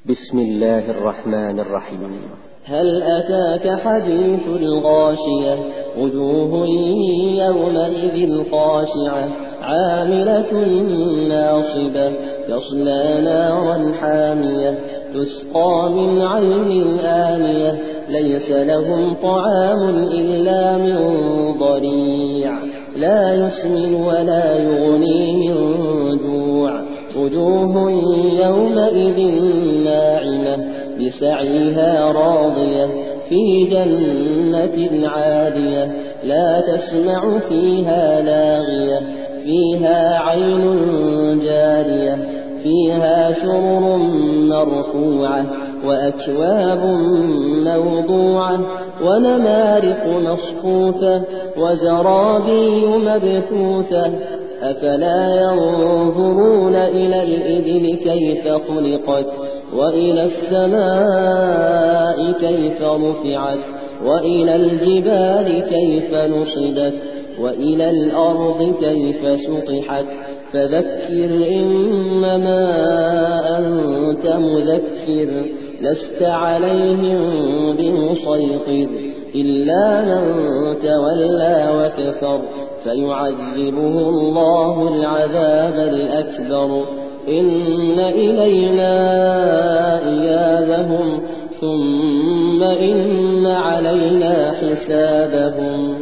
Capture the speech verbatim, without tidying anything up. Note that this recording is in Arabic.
بسم الله الرحمن الرحيم. هل أتاك حديث الغاشية وجوه يومئذ خاشعة عاملة ناصبة تصلى نارا حامية تسقى من عين آنية ليس لهم طعام إلا من ضريع لا يسمن ولا يغني من جوع وجوه يومئذ ناعمة بسعيها راضية في جنة عالية لا تسمع فيها لاغية فيها عين جارية فيها سرر مرفوعة وأكواب موضوعة ونمارق مصفوفة وزرابي مبثوثة أفلا ينظرون إلى الإبل كيف خلقت وإلى السماء كيف رفعت وإلى الجبال كيف نصبت وإلى الأرض كيف سطحت فذكر إنما أنت مذكر لست عليهم بمسيطر إلا من تولى وكفر فيعذبه الله العذاب الأكبر إن إلينا إيابهم ثم إن علينا حسابهم.